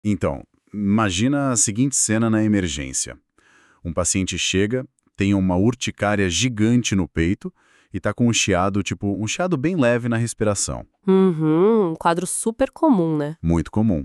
Então, imagina a seguinte cena na emergência. Um paciente chega, tem uma urticária gigante no peito e tá com um chiado, um chiado bem leve na respiração. Uhum, um quadro super comum, né? Muito comum.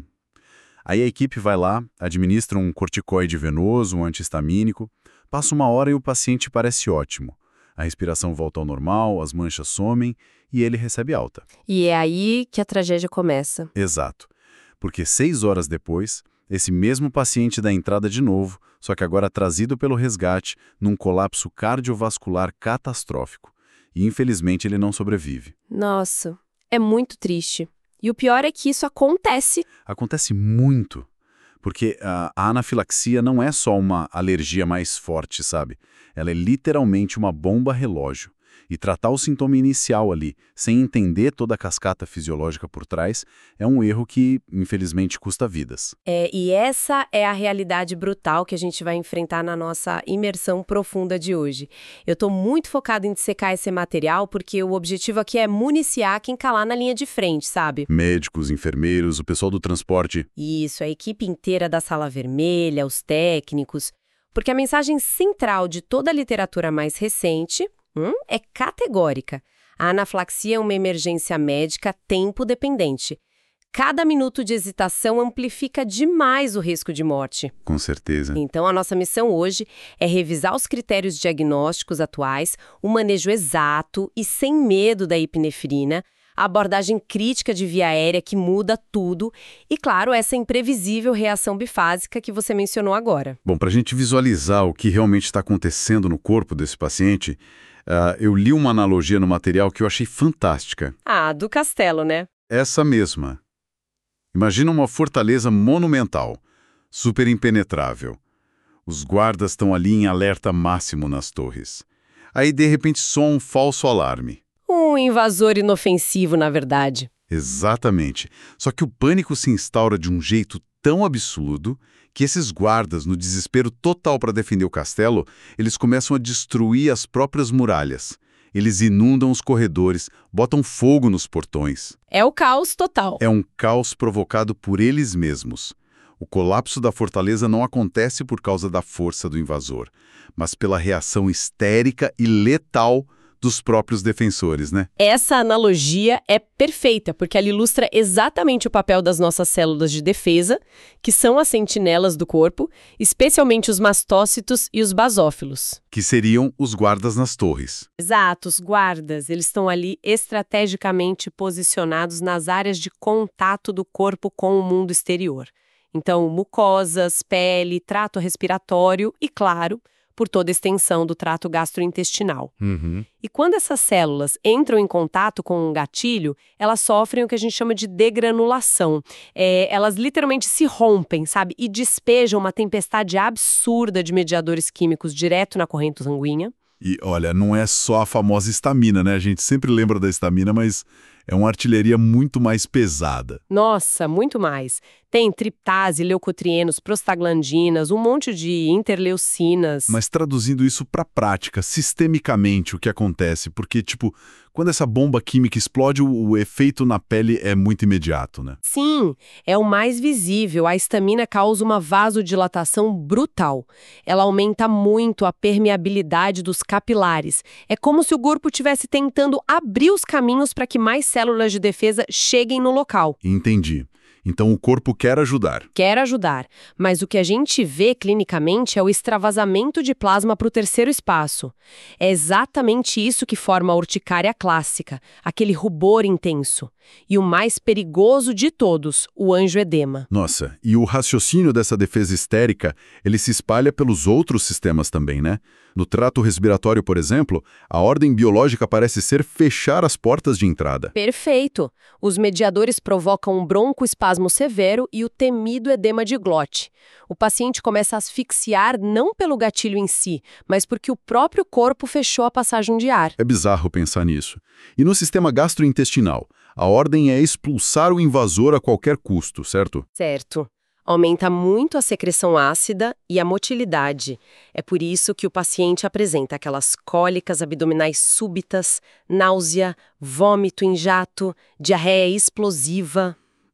Aí a equipe vai lá, administra um corticoide venoso, um antihistamínico, passa uma hora e o paciente parece ótimo. A respiração volta ao normal, as manchas somem e ele recebe alta. E é aí que a tragédia começa. Exato. Porque 6 horas depois, esse mesmo paciente dá entrada de novo, só que agora trazido pelo resgate, num colapso cardiovascular catastrófico. E infelizmente ele não sobrevive. Nossa, é muito triste. E o pior é que isso acontece. Acontece muito, porque a anafilaxia não é só uma alergia mais forte, sabe? Ela é literalmente uma bomba relógio. E tratar o sintoma inicial ali, sem entender toda a cascata fisiológica por trás, é um erro que, infelizmente, custa vidas. E essa é a realidade brutal que a gente vai enfrentar na nossa imersão profunda de hoje. Eu estou muito focado em dissecar esse material porque o objetivo aqui é municiar quem tá lá na linha de frente, sabe? Médicos, enfermeiros, o pessoal do transporte. Isso, a equipe inteira da Sala Vermelha, os técnicos. Porque a mensagem central de toda a literatura mais recente é categórica. A anafilaxia é uma emergência médica tempo-dependente. Cada minuto de hesitação amplifica demais o risco de morte. Com certeza. Então, a nossa missão hoje é revisar os critérios diagnósticos atuais, o manejo exato e sem medo da epinefrina, a abordagem crítica de via aérea que muda tudo e, claro, essa imprevisível reação bifásica que você mencionou agora. Bom, para a gente visualizar o que realmente está acontecendo no corpo desse paciente, eu li uma analogia no material que eu achei fantástica. Ah, do castelo, né? Essa mesma. Imagina uma fortaleza monumental, super impenetrável. Os guardas estão ali em alerta máximo nas torres. Aí, de repente, soa um falso alarme. Um invasor inofensivo, na verdade. Exatamente. Só que o pânico se instaura de um jeito tão absurdo que esses guardas, no desespero total para defender o castelo, eles começam a destruir as próprias muralhas. Eles inundam os corredores, botam fogo nos portões. É o caos total. É um caos provocado por eles mesmos. O colapso da fortaleza não acontece por causa da força do invasor, mas pela reação histérica e letal dos próprios defensores, né? Essa analogia é perfeita, porque ela ilustra exatamente o papel das nossas células de defesa, que são as sentinelas do corpo, especialmente os mastócitos e os basófilos. Que seriam os guardas nas torres. Exato, os guardas, eles estão ali estrategicamente posicionados nas áreas de contato do corpo com o mundo exterior. Então, mucosas, pele, trato respiratório e, claro, por toda a extensão do trato gastrointestinal. E quando essas células entram em contato com um gatilho, elas sofrem o que a gente chama de degranulação. Elas literalmente se rompem, sabe? E despejam uma tempestade absurda de mediadores químicos direto na corrente sanguínea. E, olha, não é só a famosa histamina, né? A gente sempre lembra da histamina, mas é uma artilharia muito mais pesada. Nossa, muito mais. Tem triptase, leucotrienos, prostaglandinas, um monte de interleucinas. Mas traduzindo isso para a prática, sistemicamente, o que acontece? Porque, quando essa bomba química explode, o efeito na pele é muito imediato, né? Sim, é o mais visível. A histamina causa uma vasodilatação brutal. Ela aumenta muito a permeabilidade dos capilares. É como se o corpo estivesse tentando abrir os caminhos para que mais células de defesa cheguem no local. Entendi. Então o corpo quer ajudar. Quer ajudar, mas o que a gente vê clinicamente é o extravasamento de plasma para o terceiro espaço. É exatamente isso que forma a urticária clássica, aquele rubor intenso. E o mais perigoso de todos, o angioedema. Nossa, e o raciocínio dessa defesa histérica, ele se espalha pelos outros sistemas também, né? No trato respiratório, por exemplo, a ordem biológica parece ser fechar as portas de entrada. Perfeito. Os mediadores provocam um broncoespasmo severo e o temido edema de glote. O paciente começa a asfixiar não pelo gatilho em si, mas porque o próprio corpo fechou a passagem de ar. É bizarro pensar nisso. E no sistema gastrointestinal, a ordem é expulsar o invasor a qualquer custo, certo? Certo. Aumenta muito a secreção ácida e a motilidade. É por isso que o paciente apresenta aquelas cólicas abdominais súbitas, náusea, vômito em jato, diarreia explosiva.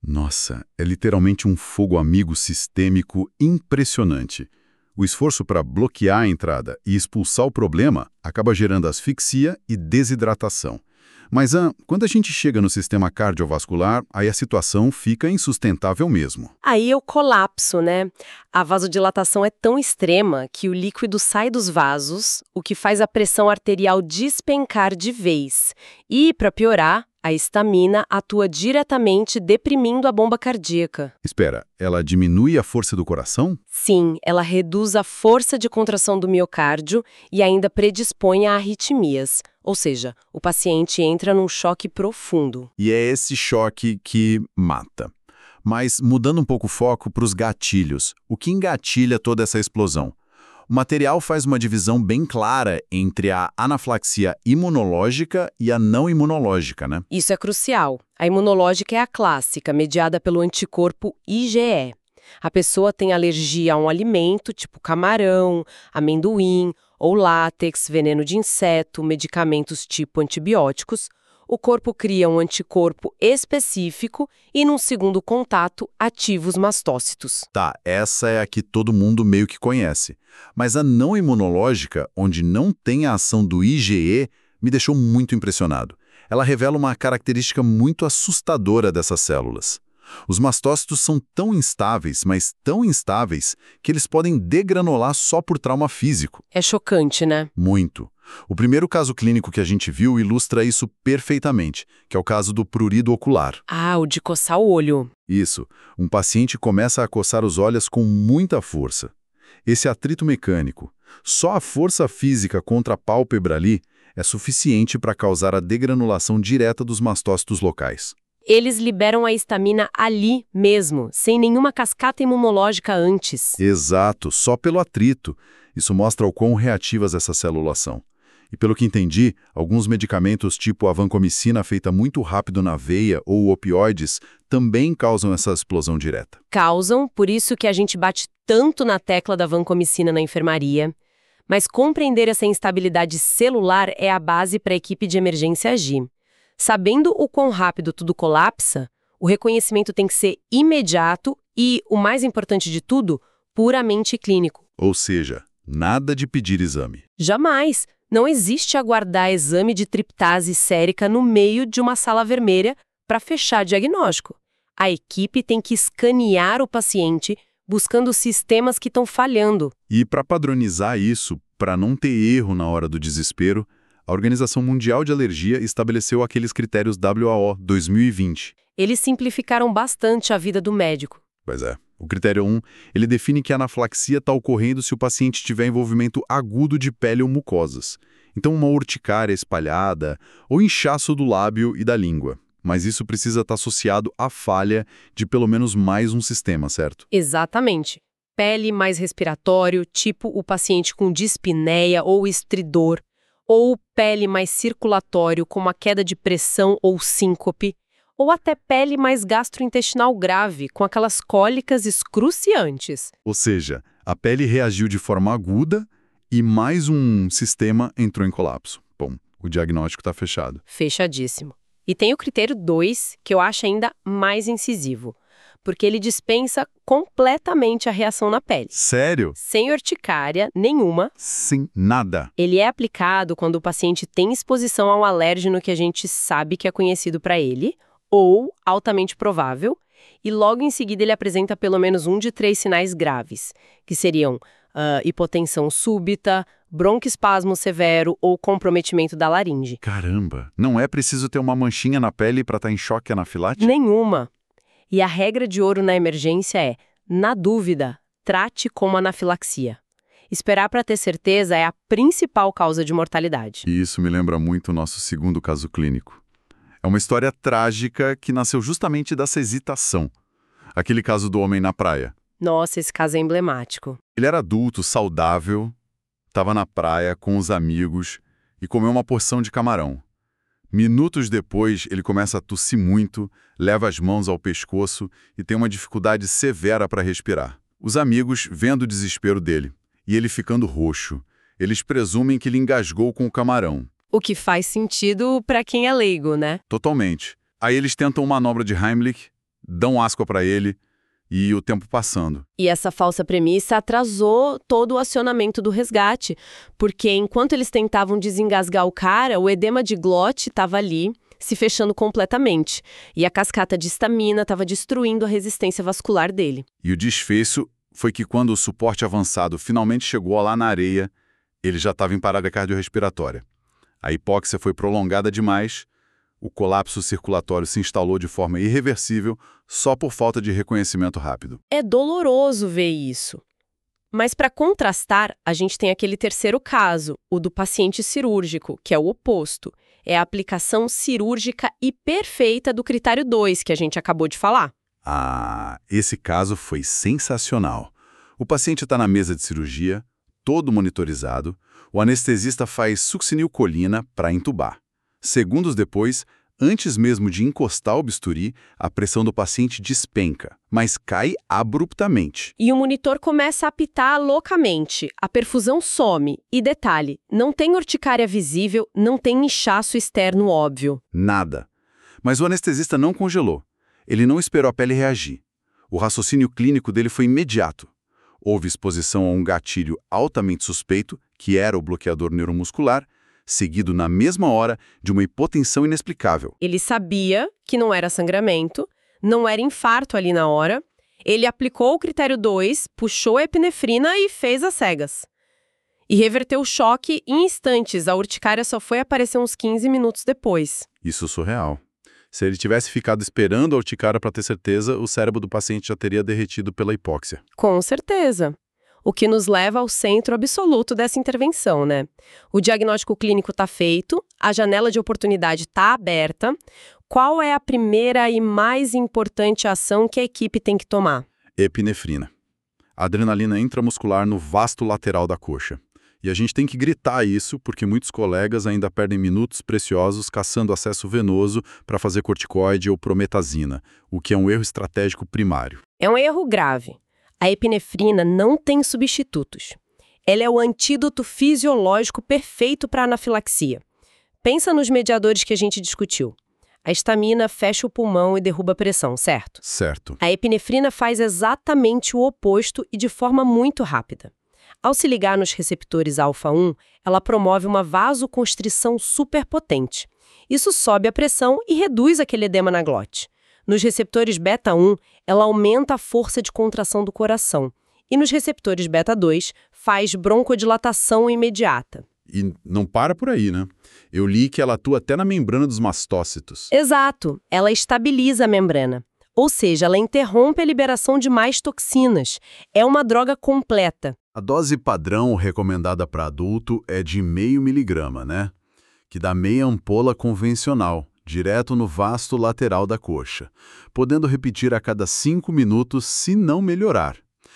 Nossa, é literalmente um fogo amigo sistêmico impressionante. O esforço para bloquear a entrada e expulsar o problema acaba gerando asfixia e desidratação. Mas, quando a gente chega no sistema cardiovascular, aí a situação fica insustentável mesmo. Aí é o colapso, né? A vasodilatação é tão extrema que o líquido sai dos vasos, o que faz a pressão arterial despencar de vez. E, para piorar, a histamina atua diretamente deprimindo a bomba cardíaca. Espera, ela diminui a força do coração? Sim, ela reduz a força de contração do miocárdio e ainda predispõe a arritmias. Ou seja, o paciente entra num choque profundo. E é esse choque que mata. Mas, mudando um pouco o foco para os gatilhos, o que engatilha toda essa explosão? O material faz uma divisão bem clara entre a anafilaxia imunológica e a não imunológica, né? Isso é crucial. A imunológica é a clássica, mediada pelo anticorpo IgE. A pessoa tem alergia a um alimento, tipo camarão, amendoim ou látex, veneno de inseto, medicamentos tipo antibióticos. O corpo cria um anticorpo específico e, num segundo contato, ativa os mastócitos. Tá, essa é a que todo mundo meio que conhece. Mas a não imunológica, onde não tem a ação do IgE, me deixou muito impressionado. Ela revela uma característica muito assustadora dessas células. Os mastócitos são tão instáveis, mas tão instáveis, que eles podem degranular só por trauma físico. É chocante, né? Muito. O primeiro caso clínico que a gente viu ilustra isso perfeitamente, que é o caso do prurido ocular. Ah, o de coçar o olho. Isso. Um paciente começa a coçar os olhos com muita força. Esse atrito mecânico, só a força física contra a pálpebra ali, é suficiente para causar a degranulação direta dos mastócitos locais. Eles liberam a histamina ali mesmo, sem nenhuma cascata imunológica antes. Exato, só pelo atrito. Isso mostra o quão reativas essas células são. E pelo que entendi, alguns medicamentos tipo a vancomicina feita muito rápido na veia ou opioides também causam essa explosão direta. Causam, por isso que a gente bate tanto na tecla da vancomicina na enfermaria. Mas compreender essa instabilidade celular é a base para a equipe de emergência agir. Sabendo o quão rápido tudo colapsa, o reconhecimento tem que ser imediato e, o mais importante de tudo, puramente clínico. Ou seja, nada de pedir exame. Jamais! Não existe aguardar exame de triptase sérica no meio de uma sala vermelha para fechar diagnóstico. A equipe tem que escanear o paciente buscando sistemas que estão falhando. E para padronizar isso, para não ter erro na hora do desespero, a Organização Mundial de Alergia estabeleceu aqueles critérios WHO 2020. Eles simplificaram bastante a vida do médico. Pois é. O critério 1, ele define que a anafilaxia está ocorrendo se o paciente tiver envolvimento agudo de pele ou mucosas. Então, uma urticária espalhada ou inchaço do lábio e da língua. Mas isso precisa estar associado à falha de pelo menos mais um sistema, certo? Exatamente. Pele mais respiratório, tipo o paciente com dispneia ou estridor, ou pele mais circulatório, como a queda de pressão ou síncope, ou até pele mais gastrointestinal grave, com aquelas cólicas excruciantes. Ou seja, a pele reagiu de forma aguda e mais um sistema entrou em colapso. Bom, o diagnóstico está fechado. Fechadíssimo. E tem o critério 2, que eu acho ainda mais incisivo, porque ele dispensa completamente a reação na pele. Sério? Sem urticária nenhuma. Sem nada. Ele é aplicado quando o paciente tem exposição a um alérgeno que a gente sabe que é conhecido para ele, ou altamente provável, e logo em seguida ele apresenta pelo menos um de 3 sinais graves, que seriam hipotensão súbita, broncoespasmo severo ou comprometimento da laringe. Caramba, não é preciso ter uma manchinha na pele para estar em choque anafilático? Nenhuma. E a regra de ouro na emergência é, na dúvida, trate como anafilaxia. Esperar para ter certeza é a principal causa de mortalidade. E isso me lembra muito o nosso segundo caso clínico. É uma história trágica que nasceu justamente dessa hesitação. Aquele caso do homem na praia. Nossa, esse caso é emblemático. Ele era adulto, saudável, estava na praia com os amigos e comeu uma porção de camarão. Minutos depois, ele começa a tossir muito, leva as mãos ao pescoço e tem uma dificuldade severa para respirar. Os amigos, vendo o desespero dele e ele ficando roxo, eles presumem que ele engasgou com o camarão. O que faz sentido para quem é leigo, né? Totalmente. Aí eles tentam uma manobra de Heimlich, dão asco para ele e o tempo passando. E essa falsa premissa atrasou todo o acionamento do resgate, porque enquanto eles tentavam desengasgar o cara, o edema de glote estava ali, se fechando completamente, e a cascata de histamina estava destruindo a resistência vascular dele. E o desfecho foi que quando o suporte avançado finalmente chegou lá na areia, ele já estava em parada cardiorrespiratória. A hipóxia foi prolongada demais, o colapso circulatório se instalou de forma irreversível só por falta de reconhecimento rápido. É doloroso ver isso. Mas para contrastar, a gente tem aquele terceiro caso, o do paciente cirúrgico, que é o oposto. É a aplicação cirúrgica e perfeita do critério 2, que a gente acabou de falar. Ah, esse caso foi sensacional. O paciente está na mesa de cirurgia, todo monitorizado, o anestesista faz succinilcolina para entubar. Segundos depois, antes mesmo de encostar o bisturi, a pressão do paciente despenca, mas cai abruptamente. E o monitor começa a apitar loucamente, a perfusão some. E detalhe, não tem urticária visível, não tem inchaço externo óbvio. Nada. Mas o anestesista não congelou. Ele não esperou a pele reagir. O raciocínio clínico dele foi imediato. Houve exposição a um gatilho altamente suspeito, que era o bloqueador neuromuscular, seguido na mesma hora de uma hipotensão inexplicável. Ele sabia que não era sangramento, não era infarto ali na hora. Ele aplicou o critério 2, puxou a epinefrina e fez as cegas. E reverteu o choque em instantes. A urticária só foi aparecer uns 15 minutos depois. Isso é surreal. Se ele tivesse ficado esperando a urticária para ter certeza, o cérebro do paciente já teria derretido pela hipóxia. Com certeza. O que nos leva ao centro absoluto dessa intervenção, né? O diagnóstico clínico está feito, a janela de oportunidade está aberta. Qual é a primeira e mais importante ação que a equipe tem que tomar? Epinefrina. Adrenalina intramuscular no vasto lateral da coxa. E a gente tem que gritar isso porque muitos colegas ainda perdem minutos preciosos caçando acesso venoso para fazer corticoide ou prometazina, o que é um erro estratégico primário. É um erro grave. A epinefrina não tem substitutos. Ela é o antídoto fisiológico perfeito para a anafilaxia. Pensa nos mediadores que a gente discutiu. A histamina fecha o pulmão e derruba a pressão, certo? Certo. A epinefrina faz exatamente o oposto e de forma muito rápida. Ao se ligar nos receptores alfa-1, ela promove uma vasoconstrição superpotente. Isso sobe a pressão e reduz aquele edema na glote. Nos receptores beta-1, ela aumenta a força de contração do coração. E nos receptores beta-2, faz broncodilatação imediata. E não para por aí, né? Eu li que ela atua até na membrana dos mastócitos. Exato, ela estabiliza a membrana. Ou seja, ela interrompe a liberação de mais toxinas. É uma droga completa. A dose padrão recomendada para adulto é de 0,5 miligrama, né? Que dá meia ampola convencional, direto no vasto lateral da coxa, podendo repetir a cada 5 minutos se não melhorar.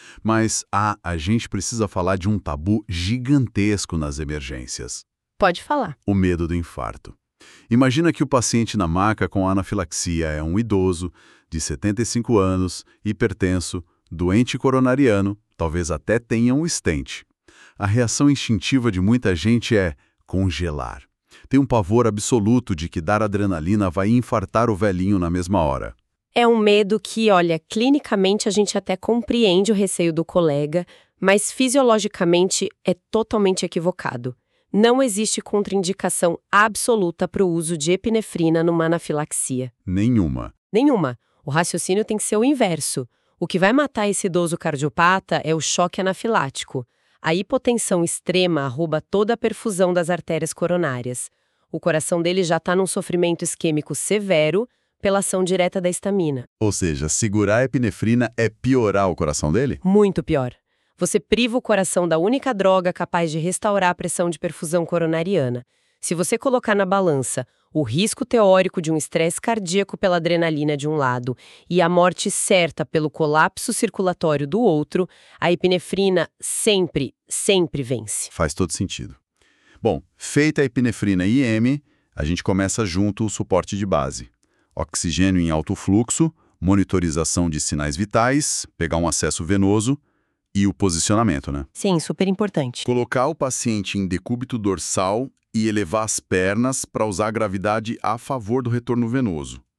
Mas a gente precisa falar de um tabu gigantesco nas emergências. Pode falar. O medo do infarto. Imagina que o paciente na maca com anafilaxia é um idoso, de 75 anos, hipertenso, doente coronariano, talvez até tenha um stent. A reação instintiva de muita gente é congelar. Tem um pavor absoluto de que dar adrenalina vai infartar o velhinho na mesma hora. É um medo que, olha, clinicamente a gente até compreende o receio do colega, mas fisiologicamente é totalmente equivocado. Não existe contraindicação absoluta para o uso de epinefrina numa anafilaxia. Nenhuma. Nenhuma. O raciocínio tem que ser o inverso. O que vai matar esse idoso cardiopata é o choque anafilático. A hipotensão extrema rouba toda a perfusão das artérias coronárias. O coração dele já está num sofrimento isquêmico severo pela ação direta da histamina. Ou seja, segurar a epinefrina é piorar o coração dele? Muito pior. Você priva o coração da única droga capaz de restaurar a pressão de perfusão coronariana. Se você colocar na balança o risco teórico de um estresse cardíaco pela adrenalina de um lado e a morte certa pelo colapso circulatório do outro, a epinefrina sempre vence. Faz todo sentido. Bom, feita a epinefrina IM, a gente começa junto o suporte de base. Oxigênio em alto fluxo, monitorização de sinais vitais, pegar um acesso venoso e o posicionamento, né? Sim, super importante. Colocar o paciente em decúbito dorsal e elevar as pernas para usar a gravidade a favor do retorno venoso.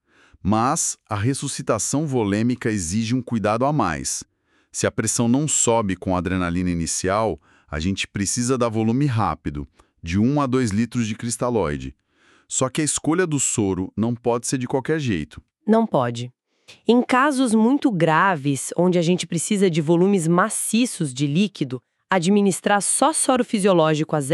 Mas a ressuscitação volêmica exige um cuidado a mais. Se a pressão não sobe com a adrenalina inicial, a gente precisa dar volume rápido, de 1 a 2 litros de cristalóide. Só que a escolha do soro não pode ser de qualquer jeito. Não pode. Em casos muito graves, onde a gente precisa de volumes maciços de líquido, administrar só soro fisiológico a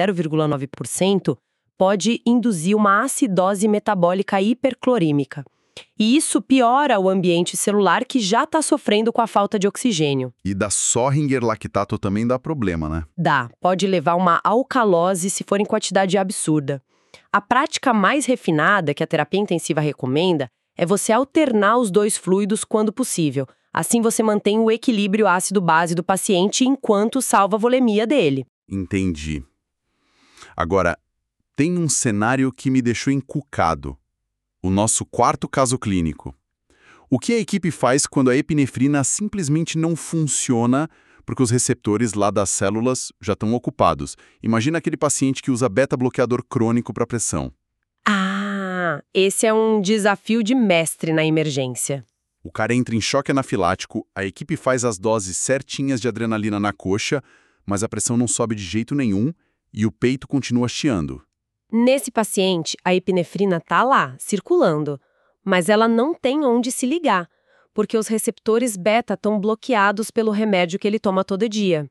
0,9% pode induzir uma acidose metabólica hiperclorímica. E isso piora o ambiente celular que já está sofrendo com a falta de oxigênio. E da Sörringer lactato também dá problema, né? Dá, pode levar a uma alcalose se for em quantidade absurda. A prática mais refinada que a terapia intensiva recomenda é você alternar os dois fluidos quando possível. Assim você mantém o equilíbrio ácido-base do paciente enquanto salva a volemia dele. Entendi. Agora, tem um cenário que me deixou encucado. O nosso quarto caso clínico. O que a equipe faz quando a epinefrina simplesmente não funciona porque os receptores lá das células já estão ocupados? Imagina aquele paciente que usa beta-bloqueador crônico para pressão. Ah, esse é um desafio de mestre na emergência. O cara entra em choque anafilático, a equipe faz as doses certinhas de adrenalina na coxa, mas a pressão não sobe de jeito nenhum e o peito continua chiando. Nesse paciente, a epinefrina está lá, circulando, mas ela não tem onde se ligar, porque os receptores beta estão bloqueados pelo remédio que ele toma todo dia.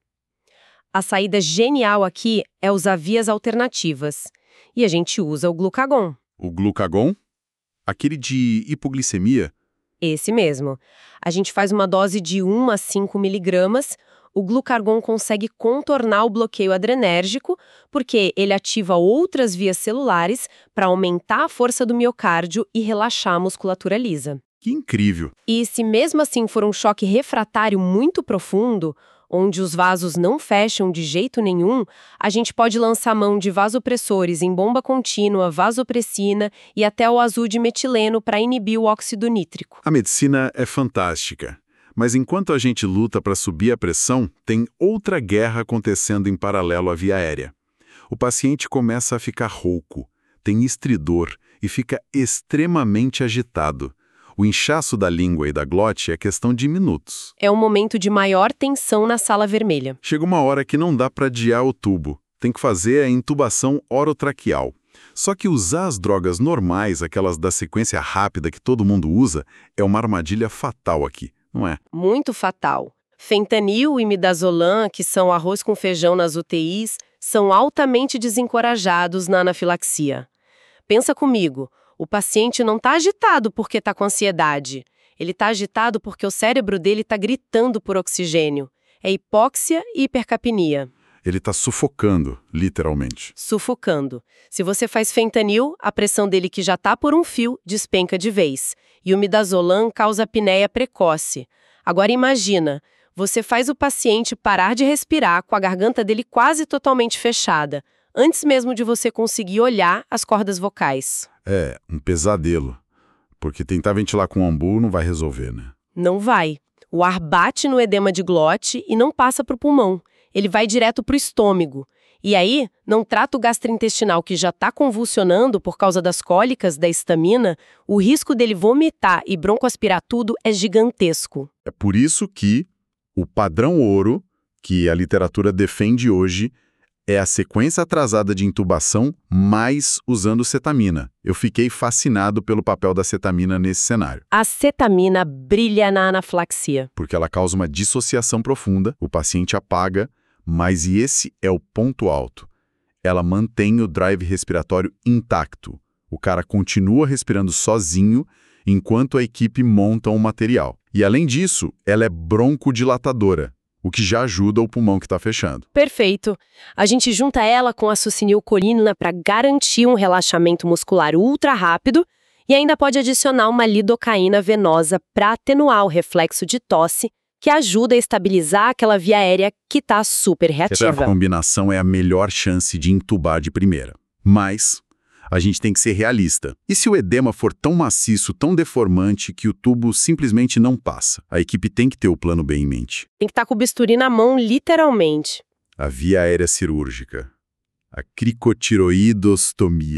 A saída genial aqui é usar vias alternativas, e a gente usa o glucagon. O glucagon? Aquele de hipoglicemia? Esse mesmo. A gente faz uma dose de 1 a 5 miligramas. O glucagon consegue contornar o bloqueio adrenérgico porque ele ativa outras vias celulares para aumentar a força do miocárdio e relaxar a musculatura lisa. Que incrível! E se mesmo assim for um choque refratário muito profundo, onde os vasos não fecham de jeito nenhum, a gente pode lançar mão de vasopressores em bomba contínua, vasopressina e até o azul de metileno para inibir o óxido nítrico. A medicina é fantástica. Mas enquanto a gente luta para subir a pressão, tem outra guerra acontecendo em paralelo à via aérea. O paciente começa a ficar rouco, tem estridor e fica extremamente agitado. O inchaço da língua e da glote é questão de minutos. É um momento de maior tensão na sala vermelha. Chega uma hora que não dá para adiar o tubo. Tem que fazer a intubação orotraqueal. Só que usar as drogas normais, aquelas da sequência rápida que todo mundo usa, é uma armadilha fatal aqui. Não é? Muito fatal. Fentanil e midazolam, que são arroz com feijão nas UTIs, são altamente desencorajados na anafilaxia. Pensa comigo, o paciente não está agitado porque está com ansiedade. Ele está agitado porque o cérebro dele está gritando por oxigênio. É hipóxia e hipercapnia. Ele está sufocando, literalmente. Sufocando. Se você faz fentanil, a pressão dele que já está por um fio despenca de vez. E o midazolam causa apneia precoce. Agora imagina, você faz o paciente parar de respirar com a garganta dele quase totalmente fechada, antes mesmo de você conseguir olhar as cordas vocais. É, um pesadelo. Porque tentar ventilar com ambu não vai resolver, né? Não vai. O ar bate no edema de glote e não passa para o pulmão. Ele vai direto para o estômago. E aí, não trata o gastrointestinal que já está convulsionando por causa das cólicas, da histamina, o risco dele vomitar e broncoaspirar tudo é gigantesco. É por isso que o padrão ouro, que a literatura defende hoje, é a sequência atrasada de intubação mais usando cetamina. Eu fiquei fascinado pelo papel da cetamina nesse cenário. A cetamina brilha na anafilaxia. Porque ela causa uma dissociação profunda, o paciente apaga, mas e esse é o ponto alto. Ela mantém o drive respiratório intacto. O cara continua respirando sozinho enquanto a equipe monta o material. E além disso, ela é broncodilatadora, o que já ajuda o pulmão que está fechando. Perfeito. A gente junta ela com a succinilcolina para garantir um relaxamento muscular ultra rápido e ainda pode adicionar uma lidocaína venosa para atenuar o reflexo de tosse, que ajuda a estabilizar aquela via aérea que está super reativa. Essa combinação é a melhor chance de intubar de primeira. Mas a gente tem que ser realista. E se o edema for tão maciço, tão deformante, que o tubo simplesmente não passa? A equipe tem que ter o plano B em mente. Tem que estar com o bisturi na mão, literalmente. A via aérea cirúrgica. A cricotiroidostomia.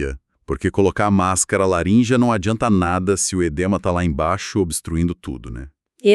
Porque colocar a máscara laríngea não adianta nada se o edema tá lá embaixo obstruindo tudo, né?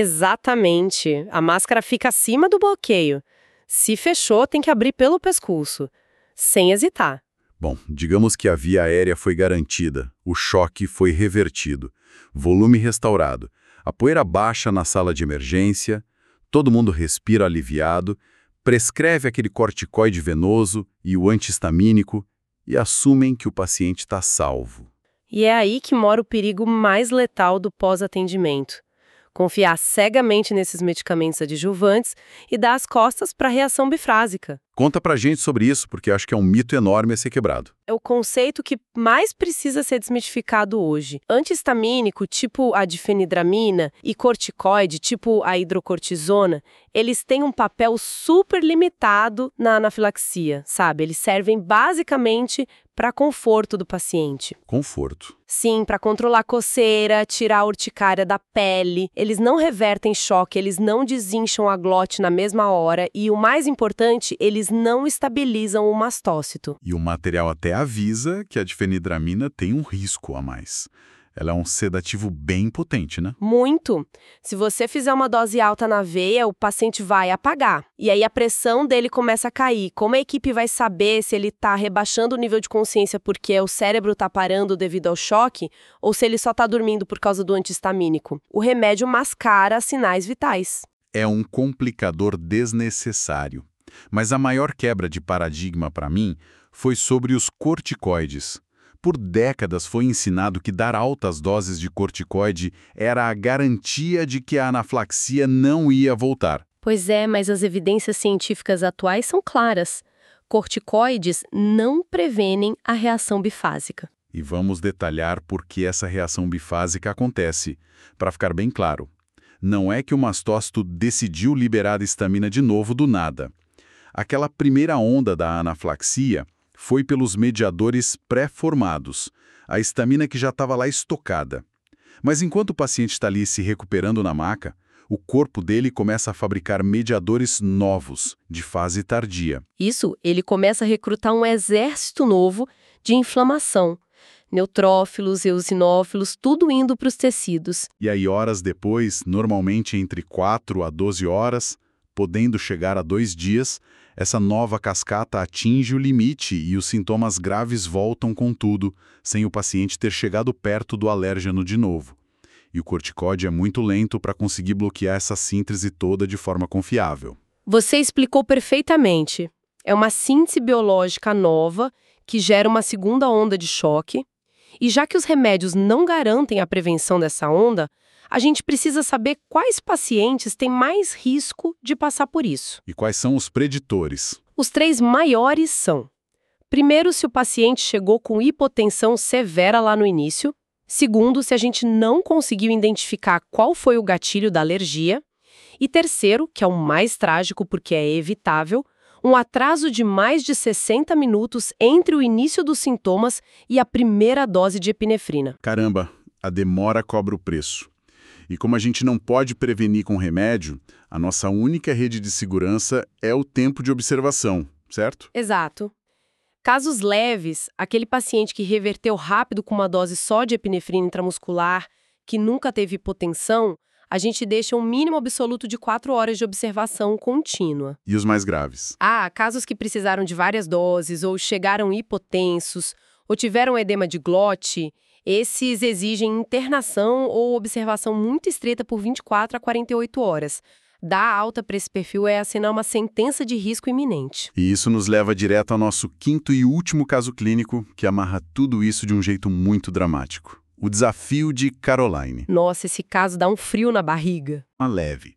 Exatamente. A máscara fica acima do bloqueio. Se fechou, tem que abrir pelo pescoço, sem hesitar. Bom, digamos que a via aérea foi garantida, o choque foi revertido, volume restaurado, a poeira baixa na sala de emergência, todo mundo respira aliviado, prescreve aquele corticoide venoso e o antihistamínico e assumem que o paciente está salvo. E é aí que mora o perigo mais letal do pós-atendimento. Confiar cegamente nesses medicamentos adjuvantes e dar as costas para a reação bifrásica. Conta pra gente sobre isso, porque acho que é um mito enorme a ser quebrado. É o conceito que mais precisa ser desmitificado hoje. Antihistamínico, tipo a difenidramina, e corticoide, tipo a hidrocortisona, eles têm um papel super limitado na anafilaxia, sabe? Eles servem basicamente para conforto do paciente. Conforto. Sim, para controlar a coceira, tirar a urticária da pele. Eles não revertem choque, eles não desincham a glote na mesma hora e, o mais importante, eles não estabilizam o mastócito. E o material até avisa que a difenidramina tem um risco a mais. Ela é um sedativo bem potente, né? Muito. Se você fizer uma dose alta na veia, o paciente vai apagar. E aí a pressão dele começa a cair. Como a equipe vai saber se ele está rebaixando o nível de consciência porque o cérebro está parando devido ao choque ou se ele só está dormindo por causa do antihistamínico? O remédio mascara sinais vitais. É um complicador desnecessário. Mas a maior quebra de paradigma para mim foi sobre os corticoides. Por décadas foi ensinado que dar altas doses de corticoide era a garantia de que a anafilaxia não ia voltar. Pois é, mas as evidências científicas atuais são claras. Corticoides não prevenem a reação bifásica. E vamos detalhar por que essa reação bifásica acontece. Para ficar bem claro, não é que o mastócito decidiu liberar a histamina de novo do nada. Aquela primeira onda da anafilaxia foi pelos mediadores pré-formados, a histamina que já estava lá estocada. Mas enquanto o paciente está ali se recuperando na maca, o corpo dele começa a fabricar mediadores novos, de fase tardia. Isso, ele começa a recrutar um exército novo de inflamação. Neutrófilos, eosinófilos, tudo indo para os tecidos. E aí, horas depois, normalmente entre 4 a 12 horas, podendo chegar a 2 dias, essa nova cascata atinge o limite e os sintomas graves voltam com tudo, sem o paciente ter chegado perto do alérgeno de novo. E o corticóide é muito lento para conseguir bloquear essa síntese toda de forma confiável. Você explicou perfeitamente. É uma síntese biológica nova que gera uma segunda onda de choque. E já que os remédios não garantem a prevenção dessa onda, a gente precisa saber quais pacientes têm mais risco de passar por isso. E quais são os preditores? Os 3 maiores são: primeiro, se o paciente chegou com hipotensão severa lá no início. Segundo, se a gente não conseguiu identificar qual foi o gatilho da alergia. E terceiro, que é o mais trágico porque é evitável, um atraso de mais de 60 minutos entre o início dos sintomas e a primeira dose de epinefrina. Caramba, a demora cobra o preço. E como a gente não pode prevenir com remédio, a nossa única rede de segurança é o tempo de observação, certo? Exato. Casos leves, aquele paciente que reverteu rápido com uma dose só de epinefrina intramuscular, que nunca teve hipotensão, a gente deixa um mínimo absoluto de 4 horas de observação contínua. E os mais graves? Casos que precisaram de várias doses, ou chegaram hipotensos, ou tiveram edema de glote, esses exigem internação ou observação muito estrita por 24 a 48 horas. Dar alta para esse perfil é assinar uma sentença de risco iminente. E isso nos leva direto ao nosso quinto e último caso clínico, que amarra tudo isso de um jeito muito dramático. O desafio de Caroline. Nossa, esse caso dá um frio na barriga. Uma leve.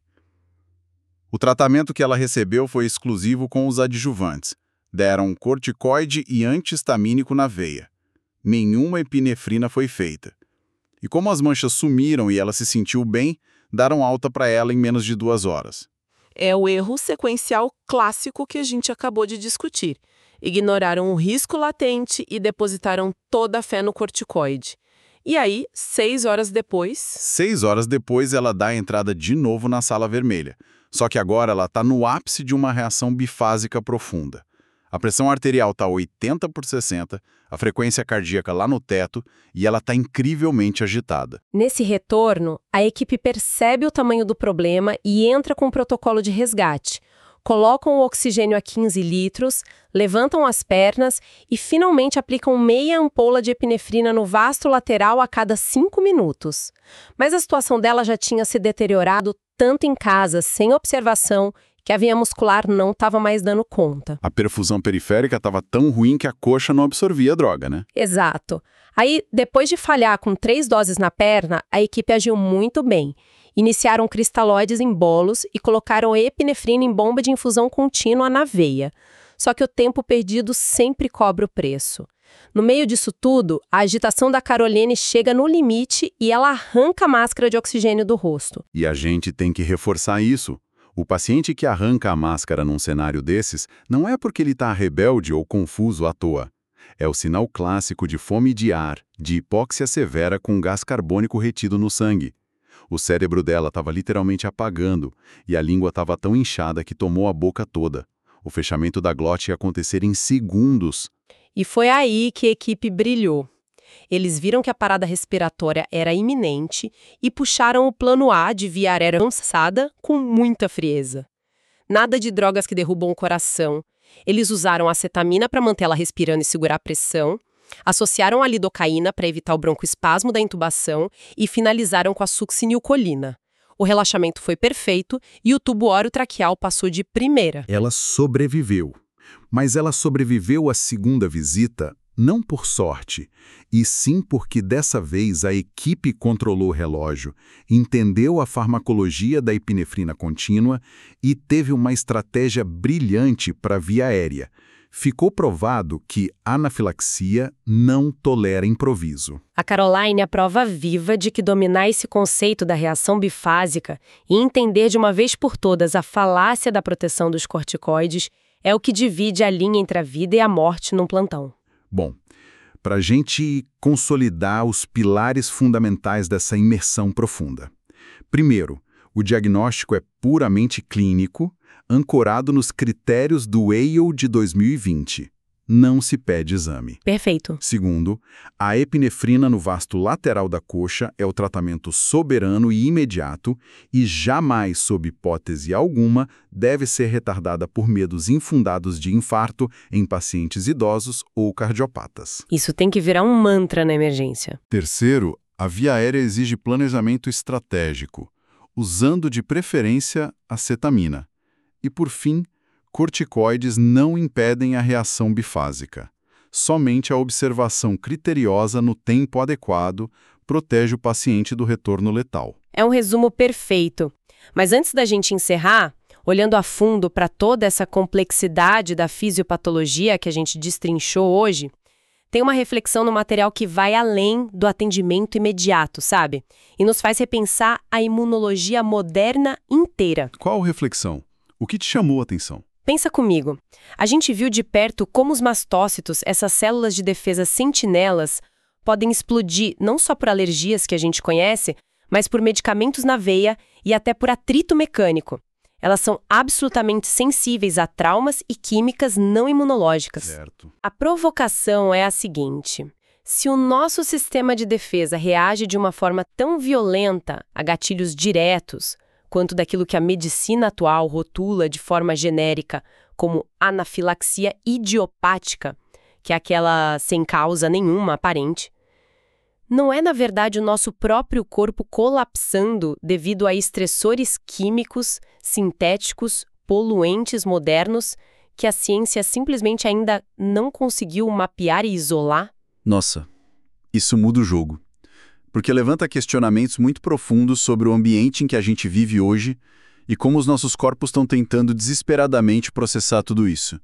O tratamento que ela recebeu foi exclusivo com os adjuvantes. Deram corticoide e antihistamínico na veia. Nenhuma epinefrina foi feita. E como as manchas sumiram e ela se sentiu bem, deram alta para ela em menos de 2 horas. É o erro sequencial clássico que a gente acabou de discutir. Ignoraram o risco latente e depositaram toda a fé no corticoide. E aí, 6 horas depois... 6 horas depois, ela dá a entrada de novo na sala vermelha. Só que agora ela está no ápice de uma reação bifásica profunda. A pressão arterial está 80 por 60, a frequência cardíaca lá no teto e ela está incrivelmente agitada. Nesse retorno, a equipe percebe o tamanho do problema e entra com um protocolo de resgate. Colocam o oxigênio a 15 litros, levantam as pernas e finalmente aplicam meia ampola de epinefrina no vasto lateral a cada 5 minutos. Mas a situação dela já tinha se deteriorado tanto em casa, sem observação, que a veia muscular não estava mais dando conta. A perfusão periférica estava tão ruim que a coxa não absorvia a droga, né? Exato. Aí, depois de falhar com 3 doses na perna, a equipe agiu muito bem. Iniciaram cristalóides em bolos e colocaram epinefrina em bomba de infusão contínua na veia. Só que o tempo perdido sempre cobra o preço. No meio disso tudo, a agitação da Caroline chega no limite e ela arranca a máscara de oxigênio do rosto. E a gente tem que reforçar isso. O paciente que arranca a máscara num cenário desses não é porque ele está rebelde ou confuso à toa. É o sinal clássico de fome de ar, de hipóxia severa com gás carbônico retido no sangue. O cérebro dela estava literalmente apagando e a língua estava tão inchada que tomou a boca toda. O fechamento da glote ia acontecer em segundos. E foi aí que a equipe brilhou. Eles viram que a parada respiratória era iminente e puxaram o plano A de via aérea avançada com muita frieza. Nada de drogas que derrubam o coração. Eles usaram acetamina para manter ela respirando e segurar a pressão, associaram a lidocaína para evitar o broncoespasmo da intubação e finalizaram com a succinilcolina. O relaxamento foi perfeito e o tubo orotraqueal passou de primeira. Ela sobreviveu. Mas ela sobreviveu à segunda visita não por sorte, e sim porque dessa vez a equipe controlou o relógio, entendeu a farmacologia da epinefrina contínua e teve uma estratégia brilhante para a via aérea. Ficou provado que anafilaxia não tolera improviso. A Caroline é a prova viva de que dominar esse conceito da reação bifásica e entender de uma vez por todas a falácia da proteção dos corticoides é o que divide a linha entre a vida e a morte num plantão. Bom, para a gente consolidar os pilares fundamentais dessa imersão profunda. Primeiro, o diagnóstico é puramente clínico, ancorado nos critérios do AIL de 2020. Não se pede exame. Perfeito. Segundo, a epinefrina no vasto lateral da coxa é o tratamento soberano e imediato e jamais, sob hipótese alguma, deve ser retardada por medos infundados de infarto em pacientes idosos ou cardiopatas. Isso tem que virar um mantra na emergência. Terceiro, a via aérea exige planejamento estratégico, usando de preferência acetamina. E, por fim, corticoides não impedem a reação bifásica. Somente a observação criteriosa no tempo adequado protege o paciente do retorno letal. É um resumo perfeito. Mas antes da gente encerrar, olhando a fundo para toda essa complexidade da fisiopatologia que a gente destrinchou hoje, tem uma reflexão no material que vai além do atendimento imediato, sabe? E nos faz repensar a imunologia moderna inteira. Qual reflexão? O que te chamou a atenção? Pensa comigo. A gente viu de perto como os mastócitos, essas células de defesa sentinelas, podem explodir não só por alergias que a gente conhece, mas por medicamentos na veia e até por atrito mecânico. Elas são absolutamente sensíveis a traumas e químicas não imunológicas. Certo. A provocação é a seguinte: se o nosso sistema de defesa reage de uma forma tão violenta a gatilhos diretos, quanto daquilo que a medicina atual rotula de forma genérica como anafilaxia idiopática, que é aquela sem causa nenhuma aparente, não é, na verdade, o nosso próprio corpo colapsando devido a estressores químicos, sintéticos, poluentes modernos que a ciência simplesmente ainda não conseguiu mapear e isolar? Nossa, isso muda o jogo. Porque levanta questionamentos muito profundos sobre o ambiente em que a gente vive hoje e como os nossos corpos estão tentando desesperadamente processar tudo isso.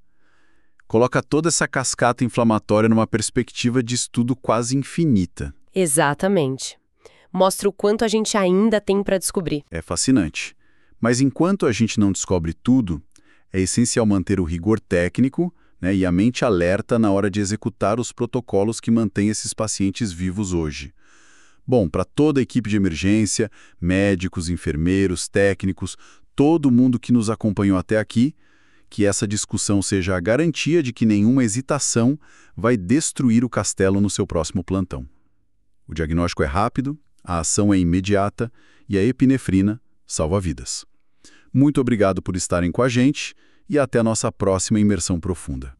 Coloca toda essa cascata inflamatória numa perspectiva de estudo quase infinita. Exatamente. Mostra o quanto a gente ainda tem para descobrir. É fascinante. Mas enquanto a gente não descobre tudo, é essencial manter o rigor técnico, e a mente alerta na hora de executar os protocolos que mantêm esses pacientes vivos hoje. Bom, para toda a equipe de emergência, médicos, enfermeiros, técnicos, todo mundo que nos acompanhou até aqui, que essa discussão seja a garantia de que nenhuma hesitação vai destruir o castelo no seu próximo plantão. O diagnóstico é rápido, a ação é imediata e a epinefrina salva vidas. Muito obrigado por estarem com a gente e até a nossa próxima imersão profunda.